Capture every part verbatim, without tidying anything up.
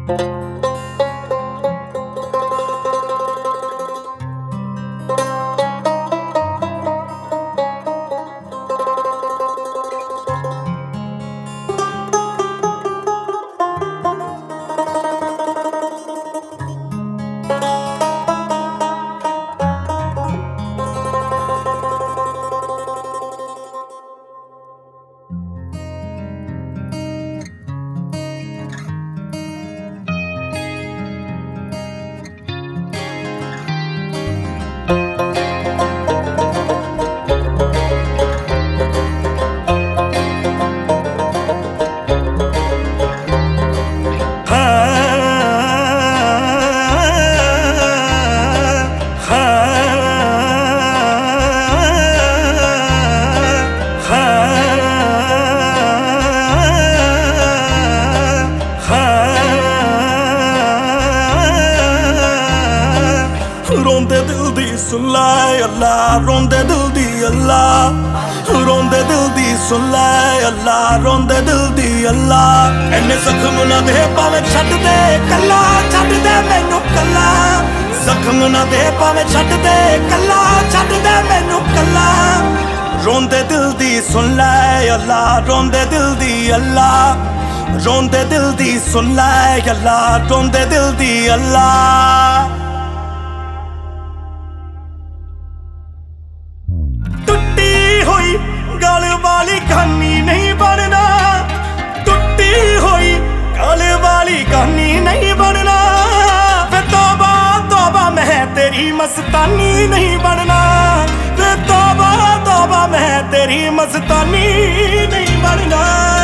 रोंदे दिल दी सुन लै अल्लाह, रोंदे दिल दी अल्लाह, रोंदे दिल दी सुन लै अल्लाह, रोंदे दिल दी अल्लाह। इन्ने जख्म ना दे भावें छड्ड दे कल्ला, छड्ड दे मैनू कल्ला। जख्म ना दे भावें छड्ड दे कल्ला, छड्ड दे मैनू कल्ला। रोंदे दिल दी सुन लै अल्लाह, रोंदे दिल दी अल्लाह, रोंदे दिल दी सुन लै अल्लाह, रोंदे दिल दी अल्लाह। गल वाली कहानी नहीं बनना, टुटी हुई गल वाली कहानी नहीं बनना। वे तौबा तौबा मैं तेरी मस्तानी नहीं बनना, वे तौबा तौबा मैं तेरी मस्तानी नहीं बनना।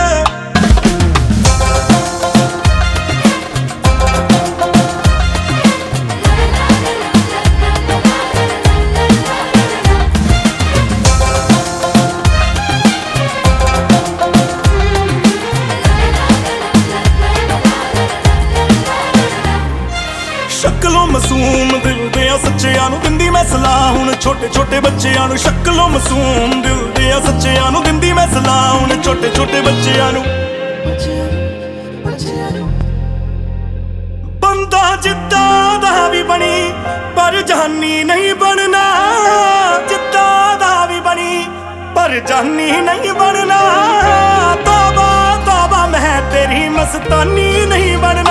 शक्लों मासूम दिल दे सच्चियां नूं दिंदी मैं सलाह, हुण छोटे छोटे बच्चियां नूं। शक्लों मासूम दिल दे सच्चियां नूं दिंदी मैं सलाह, हुण छोटे छोटे बच्चियां नूं। बंदा जिद्दां दा भी बनी पर जानी नहीं बनना, जिद्दां दा भी बनी पर जानी नहीं बनना। तौबा तौबा मैं तेरी मस्तानी नहीं बनना।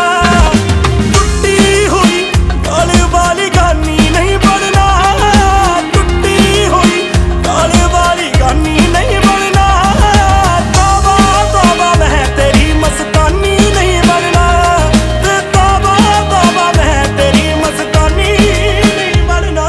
वाली कहानी नहीं बनना, टूटी हुई गल वाली कहानी नहीं बनना। तौबा तौबा मैं तेरी मस्तानी नहीं बनना, तौबा तौबा मैं तेरी मस्तानी नहीं बनना।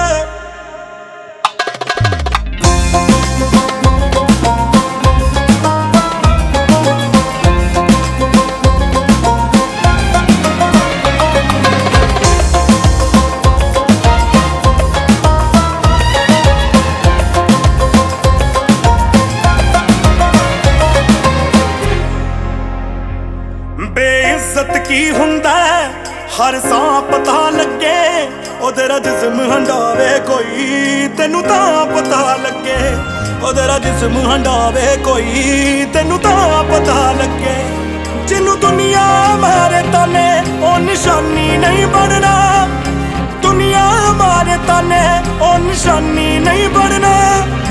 बेइज्जत की हुंदा हर सां पता लगे, ओ तेरा जिस्म हंडावे कोई तेनू तां पता लगे, ओ तेरा जिस्म हंडावे कोई तेनू तां पता लगे। जिन्नू दुनिया मारे ताने ओ निशानी नहीं बनना, दुनिया मारे ताने ओ निशानी नहीं बनना।